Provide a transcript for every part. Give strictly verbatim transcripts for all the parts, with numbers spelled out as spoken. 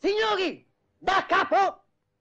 Signori, da capo!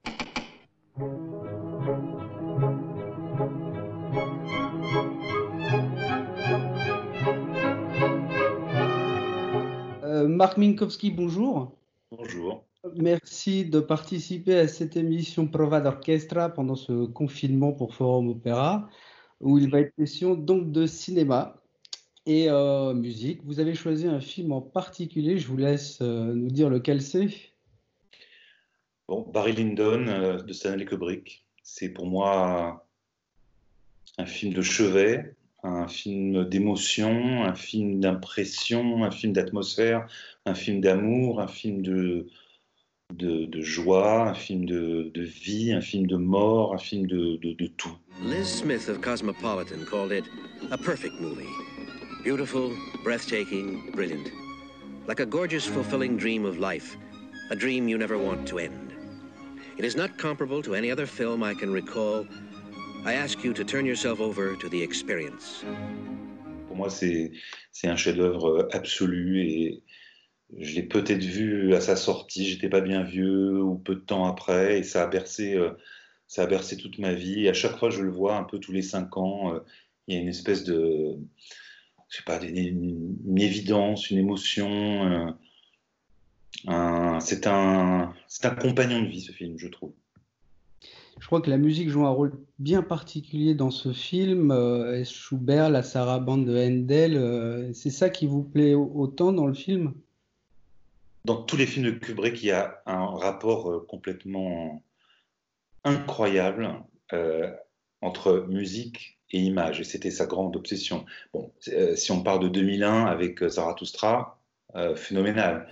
Euh, Marc Minkowski, bonjour. Bonjour. Merci de participer à cette émission Prova d'Orchestra pendant ce confinement pour Forum Opéra, où il va être question donc de cinéma et euh, musique. Vous avez choisi un film en particulier, je vous laisse euh, nous dire lequel c'est. Bon, Barry Lyndon euh, de Stanley Kubrick, c'est pour moi un film de chevet, un film d'émotion, un film d'impression, un film d'atmosphère, un film d'amour, un film de, de, de joie, un film de, de vie, un film de mort, un film de, de, de tout. Liz Smith of Cosmopolitan called it a perfect movie. Beautiful, breathtaking, brilliant. Like a gorgeous, fulfilling dream of life. A dream you never want to end. It is not comparable to any other film I can recall. I ask you to turn yourself over to the experience. Pour moi, c'est c'est un chef-d'œuvre absolu et je l'ai peut-être vu à sa sortie, j'étais pas bien vieux ou peu de temps après et ça a bercé, euh, ça a bercé toute ma vie. Et à chaque fois, je le vois un peu tous les cinq ans, euh, il y a une espèce de, je sais pas, une, une- une évidence, une émotion. euh, un- c'est un, c'est un compagnon de vie, ce film, je trouve. Je crois que la musique joue un rôle bien particulier dans ce film. Euh, Schubert, la sarabande de Handel, euh, c'est ça qui vous plaît au- autant dans le film? Dans tous les films de Kubrick, il y a un rapport euh, complètement incroyable euh, entre musique et image, et c'était sa grande obsession. Bon, euh, si on parle de deux mille un avec euh, Zarathustra, euh, phénoménal.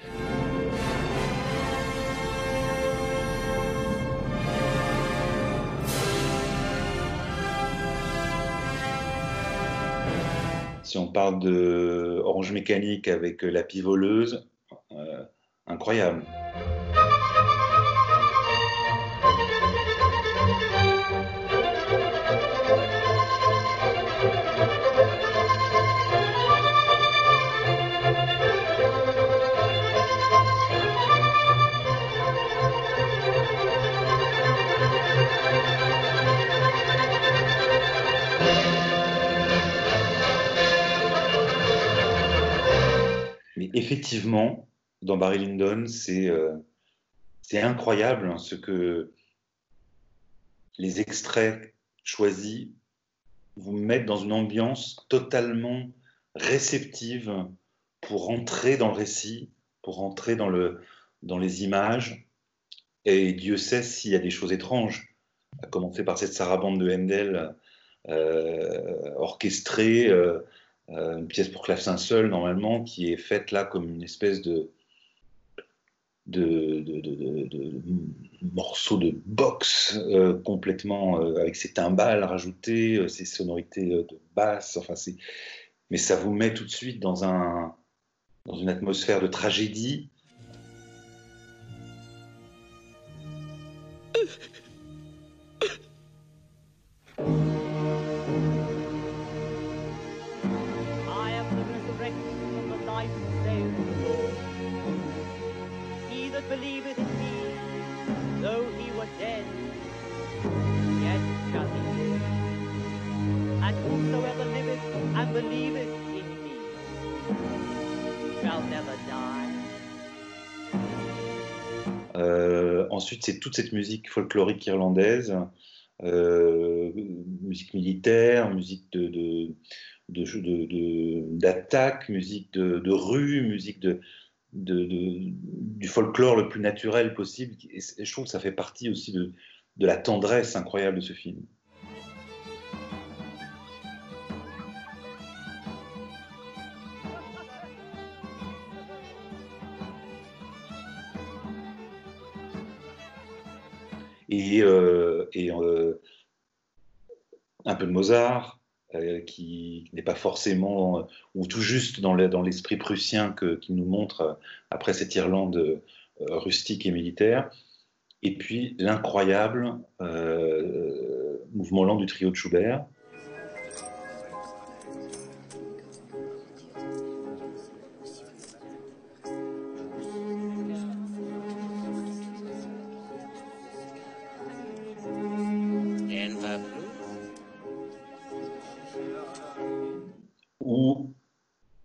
Si on parle de Orange Mécanique avec euh, La Pivoleuse, euh, incroyable. Mais effectivement, dans Barry Lyndon, c'est euh, c'est incroyable hein, ce que les extraits choisis vous mettent dans une ambiance totalement réceptive pour rentrer dans le récit, pour rentrer dans, le, dans les images. Et Dieu sait s'il y a des choses étranges, à commencer par cette sarabande de Handel euh, orchestrée, euh, euh, une pièce pour clavecin seul normalement, qui est faite là comme une espèce de, de, de, de, de, de morceau de boxe euh, complètement euh, avec ses timbales rajoutées, euh, ses sonorités euh, de basse, enfin c'est, mais ça vous met tout de suite dans un dans une atmosphère de tragédie. I am the resurrection and the life, saith the Lord. He that believeth in me, though he were dead, yet shall he live. And whosoever liveth and believeth in me shall never die. Euh, ensuite, c'est toute cette musique folklorique irlandaise, euh, musique militaire, musique de, de, de, de- de- d'attaque, musique de, de rue, musique de, de, de- du folklore le plus naturel possible. Et, et je trouve que ça fait partie aussi de, de la tendresse incroyable de ce film. Et, euh, et euh, un peu de Mozart, euh, qui n'est pas forcément, euh, ou tout juste dans le- dans l'esprit prussien que, qu'il nous montre euh, après cette Irlande euh, rustique et militaire. Et puis l'incroyable euh, mouvement lent du trio de Schubert.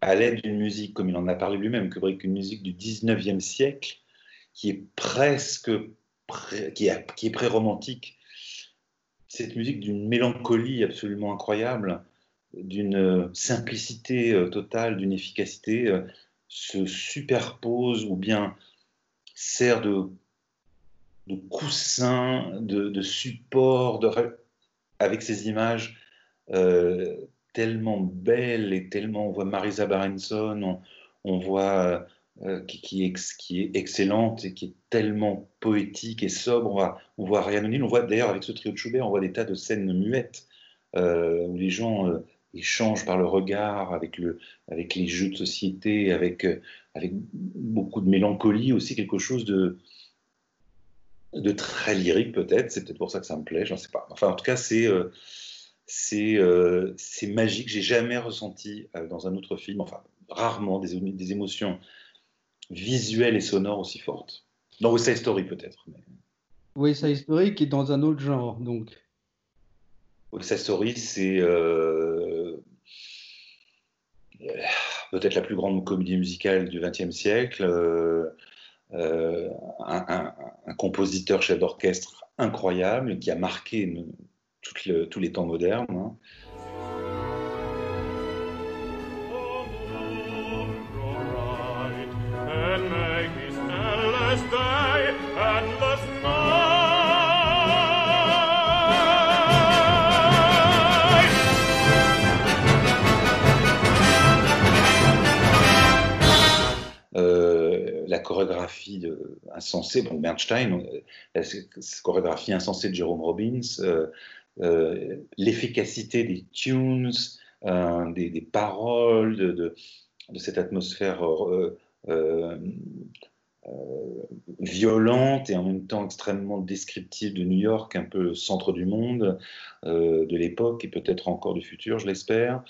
à l'aide d'une musique, comme il en a parlé lui-même, Kubrick, une musique du dix-neuvième siècle, qui est presque, pré, qui est, qui est pré-romantique. Cette musique d'une mélancolie absolument incroyable, d'une simplicité totale, d'une efficacité, euh, se superpose ou bien sert de, de coussin, de, de support, de, avec ces images euh, tellement belles et tellement, on voit Marisa Berenson, on, on voit euh, qui, qui, est, qui est excellente et qui est tellement poétique et sobre. On voit, on voit Ryan O'Neal, on voit d'ailleurs avec ce trio de Schubert, on voit des tas de scènes muettes euh, où les gens euh, échangent par le regard, avec, le, avec les jeux de société, avec, euh, avec beaucoup de mélancolie aussi, quelque chose de, de très lyrique peut-être. C'est peut-être pour ça que ça me plaît, j'en sais pas. Enfin, en tout cas, c'est euh, c'est euh, c'est magique. J'ai jamais ressenti euh, dans un autre film, enfin rarement, des, des émotions visuelles et sonores aussi fortes. Dans West Side Story peut-être. Mais... West Side Story qui est dans un autre genre, donc. West Side Story, c'est euh, peut-être la plus grande comédie musicale du vingtième siècle. Euh, euh, un, un, un compositeur chef d'orchestre incroyable qui a marqué une, toutes le, tous les temps modernes. Hein. Euh, la chorégraphie de, insensée, bon, Bernstein, la, la chorégraphie insensée de Jerome Robbins, euh, euh, l'efficacité des tunes, euh, des, des paroles, de, de, de cette atmosphère euh, euh, euh, violente et en même temps extrêmement descriptive de New York, un peu le centre du monde, euh, de l'époque et peut-être encore du futur, je l'espère.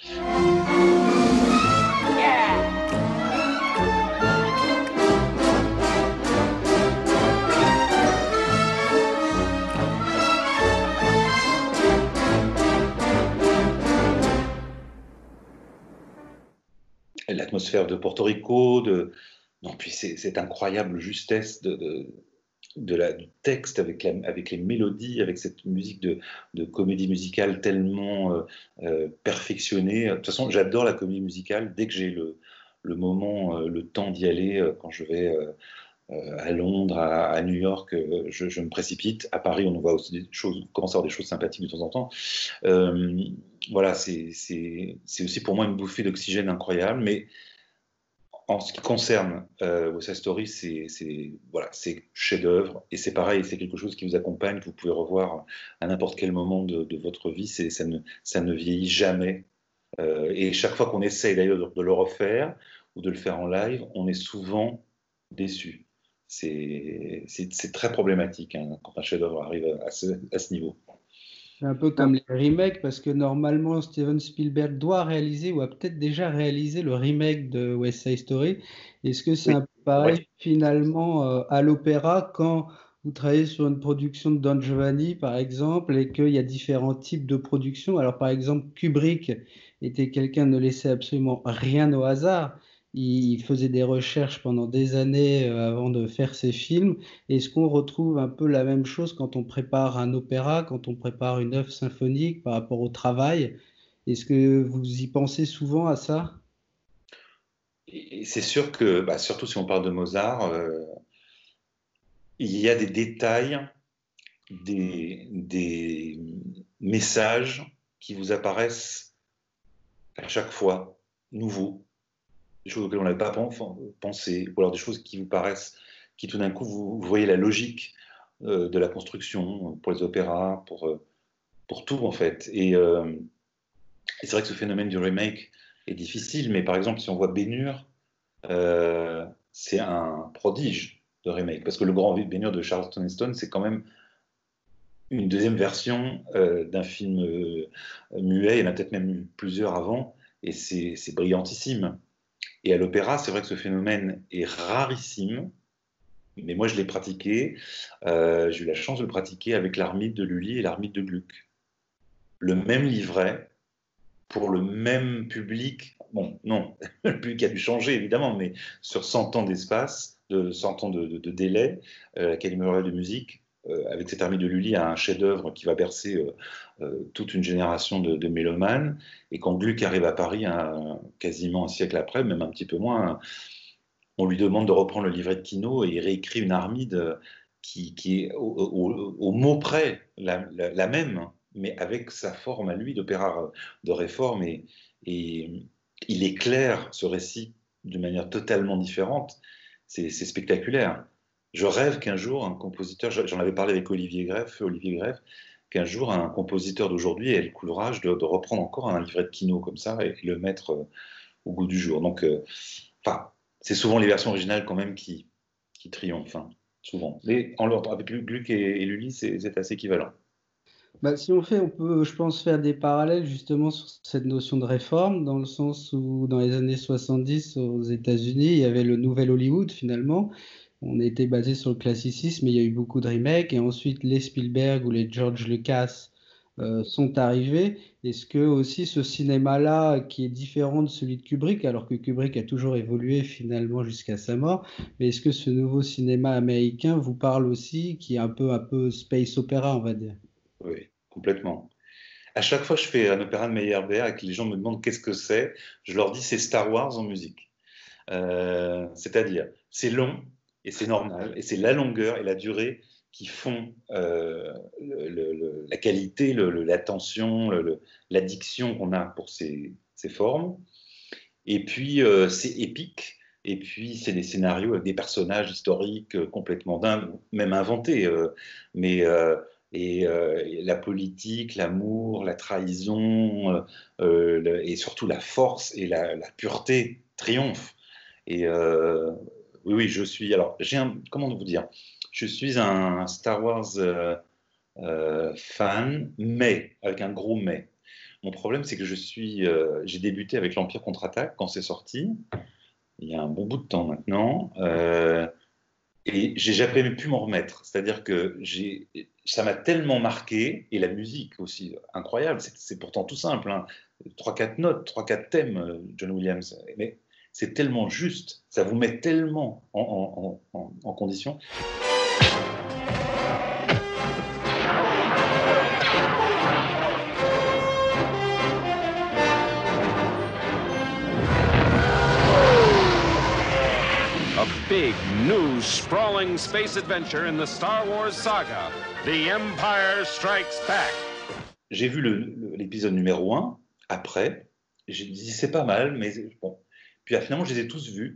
L'atmosphère de Porto Rico, de... non, puis c'est cette incroyable justesse de, de, de la, du texte avec, la, avec les mélodies, avec cette musique de, de comédie musicale tellement euh, euh, perfectionnée. De toute façon, j'adore la comédie musicale. Dès que j'ai le, le moment, euh, le temps d'y aller, euh, quand je vais euh, euh, à Londres, à, à New York, euh, je, je me précipite. À Paris, on voit aussi des choses, on commence à avoir des choses sympathiques de temps en temps. Euh, voilà, c'est aussi pour moi une bouffée d'oxygène incroyable, mais en ce qui concerne euh, West Side Story, c'est voilà, chef-d'œuvre, et c'est pareil, c'est quelque chose qui vous accompagne, que vous pouvez revoir à n'importe quel moment de, de votre vie, ça ne, ça ne vieillit jamais. Euh, et chaque fois qu'on essaye d'ailleurs de, de le refaire ou de le faire en live, on est souvent déçu. C'est très problématique hein, quand un chef-d'œuvre arrive à ce, à ce niveau. C'est un peu comme les remakes, parce que normalement Steven Spielberg doit réaliser ou a peut-être déjà réalisé le remake de West Side Story. Est-ce que c'est oui. un peu pareil oui. finalement euh, à l'opéra quand vous travaillez sur une production de Don Giovanni par exemple et qu'il y a différents types de productions? Alors par exemple Kubrick était quelqu'un ne laissait absolument rien au hasard. Il faisait des recherches pendant des années avant de faire ses films. Est-ce qu'on retrouve un peu la même chose quand on prépare un opéra, quand on prépare une œuvre symphonique par rapport au travail? Est-ce que vous y pensez souvent à ça? C'est sûr que, bah, surtout si on parle de Mozart, euh, il y a des détails, des, des messages qui vous apparaissent à chaque fois nouveaux. Des choses auxquelles on n'avait pas pensé, ou alors des choses qui vous paraissent, qui tout d'un coup, vous, vous voyez la logique euh, de la construction pour les opéras, pour, euh, pour tout en fait. Et, euh, et c'est vrai que ce phénomène du remake est difficile, mais par exemple, si on voit Ben-Hur, euh, c'est un prodige de remake, parce que le grand Ben-Hur de Charlton Heston, c'est quand même une deuxième version euh, d'un film euh, muet, il y en a peut-être même eu plusieurs avant, et c'est brillantissime. Et à l'opéra, c'est vrai que ce phénomène est rarissime, mais moi je l'ai pratiqué, euh, j'ai eu la chance de le pratiquer avec l'Armide de Lully et l'Armide de Gluck. Le même livret pour le même public, bon, non, le public a dû changer évidemment, mais sur cent ans d'espace, de cent ans de, de, de délai, euh, l'Académie royale de musique, euh, avec cette armée de Lully, a un chef-d'œuvre qui va bercer euh, euh, toute une génération de, de mélomanes. Et quand Gluck arrive à Paris, un, quasiment un siècle après, même un petit peu moins, on lui demande de reprendre le livret de Quinault et il réécrit une Armide qui, qui est au, au, au mot près la, la, la même, mais avec sa forme à lui d'opéra de réforme. Et, et il éclaire ce récit d'une manière totalement différente. C'est spectaculaire. Je rêve qu'un jour, un compositeur, j'en avais parlé avec Olivier Greff, Olivier Greff, qu'un jour, un compositeur d'aujourd'hui ait le courage de, de reprendre encore un livret de Quinault comme ça et le mettre euh, au goût du jour. Donc, euh, enfin, c'est souvent les versions originales quand même qui, qui triomphent, hein, souvent. Mais en leur, avec Gluck et, et Lully, c'est assez équivalent. Bah, si on fait, on peut, je pense, faire des parallèles justement sur cette notion de réforme, dans le sens où dans les années soixante-dix, aux États-Unis, il y avait le nouvel Hollywood finalement. On était basé sur le classicisme, mais il y a eu beaucoup de remakes, et ensuite les Spielberg ou les George Lucas euh, sont arrivés. Est-ce que aussi ce cinéma-là, qui est différent de celui de Kubrick, alors que Kubrick a toujours évolué finalement jusqu'à sa mort, mais est-ce que ce nouveau cinéma américain vous parle aussi, qui est un peu, un peu space opéra, on va dire? Oui, complètement. À chaque fois que je fais un opéra de Meyerbeer et que les gens me demandent qu'est-ce que c'est, je leur dis c'est Star Wars en musique. Euh, C'est-à-dire, c'est long et c'est normal, et c'est la longueur et la durée qui font euh, le, le, la qualité, le, le, la tension, l'addiction qu'on a pour ces, ces formes. Et puis, euh, c'est épique. Et puis, c'est des scénarios avec des personnages historiques euh, complètement dingues, même inventés. Euh, mais euh, et, euh, et la politique, l'amour, la trahison, euh, le, et surtout la force et la, la pureté triomphent. Et euh, oui, oui, je suis. Alors, j'ai un. Comment vous dire? Je suis un Star Wars euh, euh, fan, mais avec un gros mais. Mon problème, c'est que je suis. Euh, j'ai débuté avec l'Empire contre-attaque quand c'est sorti. Il y a un bon bout de temps maintenant. Euh, et j'ai jamais pu m'en remettre. C'est-à-dire que j'ai, ça m'a tellement marqué, et la musique aussi, incroyable. C'est pourtant tout simple, hein. Trois, quatre notes, trois, quatre thèmes, John Williams. Mais c'est tellement juste, ça vous met tellement en, en, en, en condition. A big, new, sprawling space adventure in the Star Wars saga, The Empire Strikes Back. J'ai vu l'épisode numéro un, après, j'ai dit c'est pas mal, mais bon. Puis finalement, je les ai tous vus.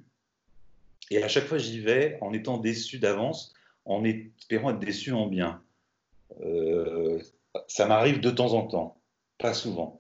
Et à chaque fois, j'y vais en étant déçu d'avance, en espérant être déçu en bien. Euh, ça m'arrive de temps en temps, pas souvent.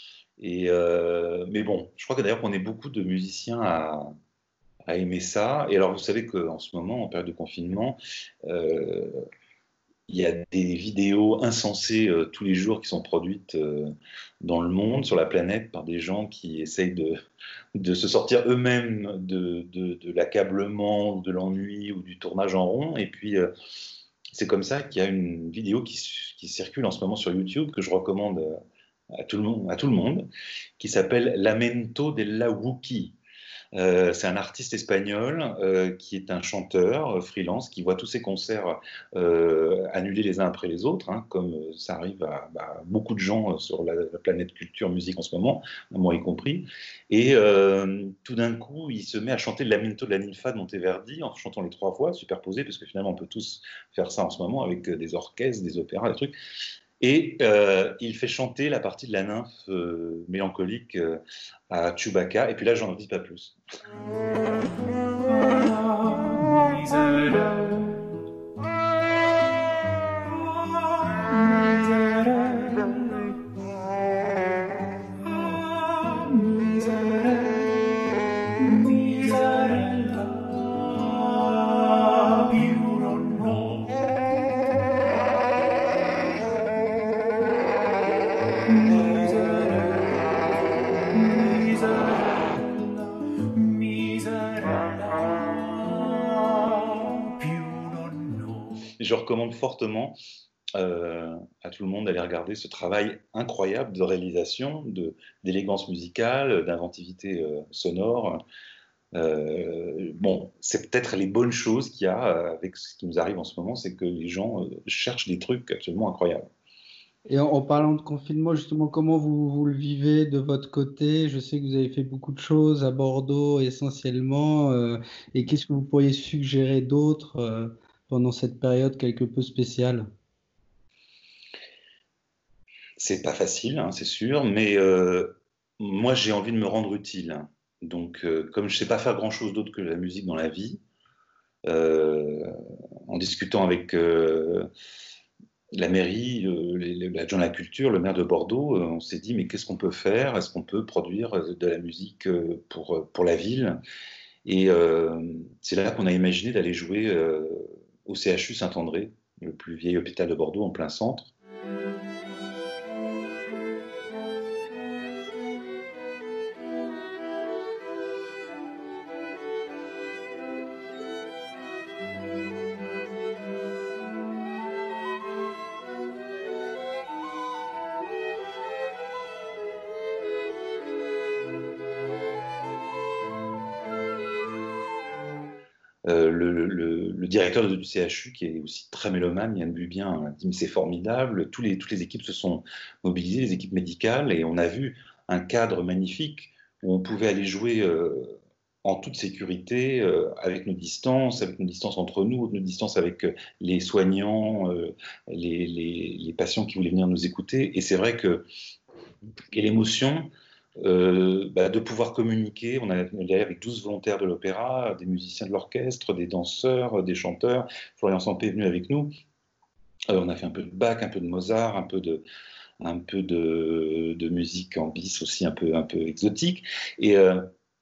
Et euh, mais bon, je crois que d'ailleurs qu'on est beaucoup de musiciens à, à aimer ça. Et alors, vous savez qu'en ce moment, en période de confinement, euh, il y a des vidéos insensées euh, tous les jours qui sont produites euh, dans le monde, sur la planète, par des gens qui essayent de, de se sortir eux-mêmes de, de, de l'accablement, de l'ennui ou du tournage en rond. Et puis, euh, c'est comme ça qu'il y a une vidéo qui, qui circule en ce moment sur YouTube, que je recommande à tout le monde, à tout le monde, qui s'appelle Lamento della Wookiee. Euh, c'est un artiste espagnol euh, qui est un chanteur euh, freelance qui voit tous ses concerts euh, annulés les uns après les autres, hein, comme ça arrive à, à beaucoup de gens sur la, la planète culture musique en ce moment, moi y compris. Et euh, tout d'un coup, il se met à chanter le Lamento de la Ninfa de Monteverdi en chantant les trois voix superposées, parce que finalement on peut tous faire ça en ce moment avec des orchestres, des opéras, des trucs. Et euh, il fait chanter la partie de la nymphe euh, mélancolique euh, à Chewbacca. Et puis là, j'en dis pas plus. Je recommande fortement euh, à tout le monde d'aller regarder ce travail incroyable de réalisation, de, d'élégance musicale, d'inventivité euh, sonore. Euh, bon, c'est peut-être les bonnes choses qu'il y a avec ce qui nous arrive en ce moment, c'est que les gens euh, cherchent des trucs absolument incroyables. Et en, en parlant de confinement, justement, comment vous, vous le vivez de votre côté? Je sais que vous avez fait beaucoup de choses à Bordeaux essentiellement. Euh, et qu'est-ce que vous pourriez suggérer d'autre euh, pendant cette période quelque peu spéciale? C'est pas facile, hein, c'est sûr, mais euh, moi j'ai envie de me rendre utile. Donc, euh, comme je sais pas faire grand-chose d'autre que la musique dans la vie, euh, en discutant avec euh, la mairie, le- les- l'adjoint de la culture, le maire de Bordeaux, euh, on s'est dit mais qu'est-ce qu'on peut faire? Est-ce qu'on peut produire de la musique euh, pour, pour la ville? Et euh, c'est là qu'on a imaginé d'aller jouer euh, au C H U Saint-André, le plus vieil hôpital de Bordeaux en plein centre. Euh, le, le, le directeur du C H U, qui est aussi très mélomane, Yann Bubien, a dit mais c'est formidable, Tous les, toutes les équipes se sont mobilisées, les équipes médicales, et on a vu un cadre magnifique où on pouvait aller jouer euh, en toute sécurité, euh, avec nos distances, avec nos distances entre nous, nos distances avec euh, les soignants, euh, les, les, les patients qui voulaient venir nous écouter. Et c'est vrai que et l'émotion, euh, bah, de pouvoir communiquer. On, a, on est allé avec douze volontaires de l'opéra, des musiciens de l'orchestre, des danseurs, des chanteurs. Florian Sampé est venu avec nous. Euh, on a fait un peu de Bach, un peu de Mozart, un peu de, un peu de, de musique en bis aussi, un peu, un peu exotique. Et euh,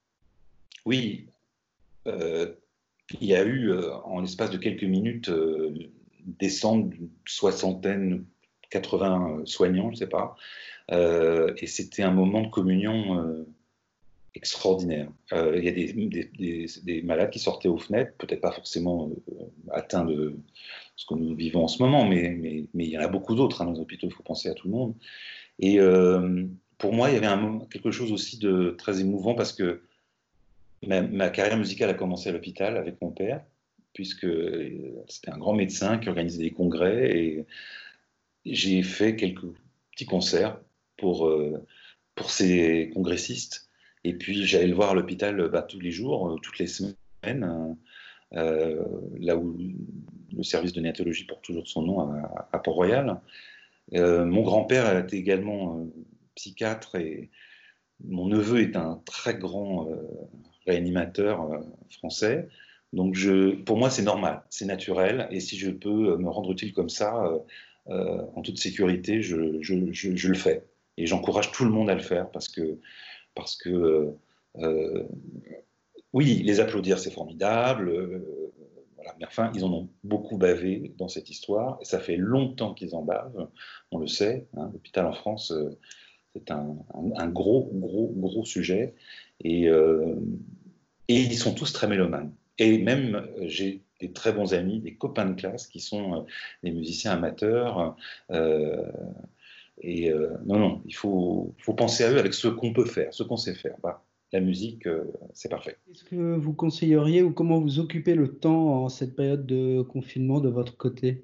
oui, euh, il y a eu, euh, en l'espace de quelques minutes, euh, descendre d'une soixantaine, quatre-vingts soignants, je ne sais pas. Euh, et c'était un moment de communion euh, extraordinaire. Euh, il y a des, des, des, des malades qui sortaient aux fenêtres, peut-être pas forcément euh, atteints de ce que nous vivons en ce moment, mais, mais, mais il y en a beaucoup d'autres hein, dans les hôpitaux, il faut penser à tout le monde. Et euh, pour moi, il y avait un, quelque chose aussi de très émouvant parce que ma, ma carrière musicale a commencé à l'hôpital avec mon père, puisque c'était un grand médecin qui organisait des congrès et j'ai fait quelques petits concerts pour, euh, pour ces congressistes. Et puis j'allais le voir à l'hôpital bah, tous les jours, euh, toutes les semaines, euh, là où le service de néonatologie porte toujours son nom à, à Port-Royal. Euh, mon grand-père était également euh, psychiatre et mon neveu est un très grand euh, réanimateur euh, français. Donc je, pour moi c'est normal, c'est naturel et si je peux me rendre utile comme ça, euh, euh, en toute sécurité, je, je, je, je le fais. Et j'encourage tout le monde à le faire parce que parce que euh, euh, oui, les applaudir, c'est formidable, euh, voilà. Mais enfin, ils en ont beaucoup bavé dans cette histoire, et ça fait longtemps qu'ils en bavent, on le sait, hein, l'hôpital en France, euh, c'est un, un, un, gros, gros, gros sujet, et, euh, et ils sont tous très mélomanes. Et même, euh, j'ai des très bons amis, des copains de classe qui sont euh, des musiciens amateurs, euh, et euh, non, non, il faut, faut penser à eux avec ce qu'on peut faire, ce qu'on sait faire. Bah, la musique, euh, c'est parfait. Est-ce que vous conseilleriez ou comment vous occupez le temps en cette période de confinement de votre côté?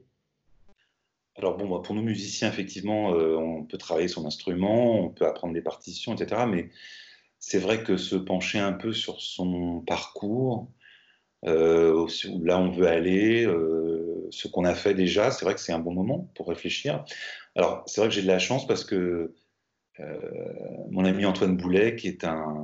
Alors bon, bah, pour nous musiciens, effectivement, euh, on peut travailler son instrument, on peut apprendre des partitions, et cetera. Mais c'est vrai que se pencher un peu sur son parcours, euh, où là on veut aller, euh, ce qu'on a fait déjà, c'est vrai que c'est un bon moment pour réfléchir. Alors c'est vrai que j'ai de la chance parce que euh, mon ami Antoine Boulet, qui est un,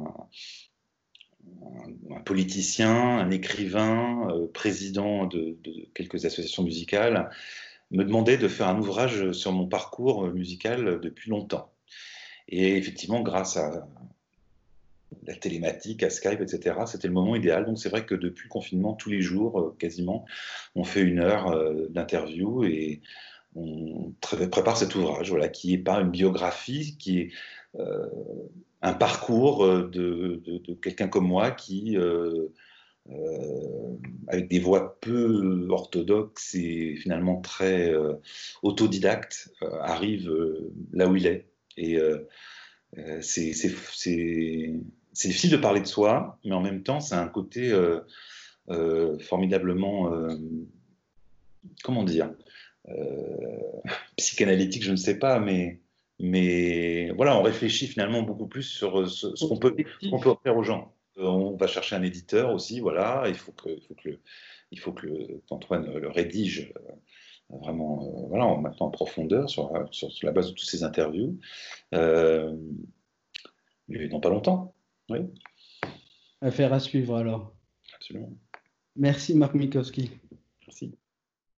un, un politicien, un écrivain, euh, président de, de quelques associations musicales, me demandait de faire un ouvrage sur mon parcours musical depuis longtemps. Et effectivement, grâce à la télématique, à Skype, et cetera, c'était le moment idéal. Donc c'est vrai que depuis le confinement, tous les jours, quasiment, on fait une heure d'interview et on prépare cet ouvrage, voilà, qui n'est pas une biographie, qui est euh, un parcours de, de, de quelqu'un comme moi qui... Euh, euh, avec des voix peu orthodoxes et finalement très euh, autodidactes, euh, arrive euh, là où il est. Et euh, euh, c'est c'est- c'est- c'est difficile de parler de soi, mais en même temps, c'est un côté euh, euh, formidablement, euh, comment dire, euh, psychanalytique, je ne sais pas, mais, mais voilà, on réfléchit finalement beaucoup plus sur euh, ce, ce qu'on peut, ce qu'on peut offrir aux gens. Euh, On va chercher un éditeur aussi, voilà, il faut que, il faut que, le, il faut que le, qu'Antoine le rédige euh, vraiment, euh, voilà, en maintenant en profondeur sur, sur, sur la base de toutes ces interviews. Euh, mais dans pas longtemps, oui, Affaire à suivre alors. absolument. Merci Marc Mikowski. Merci.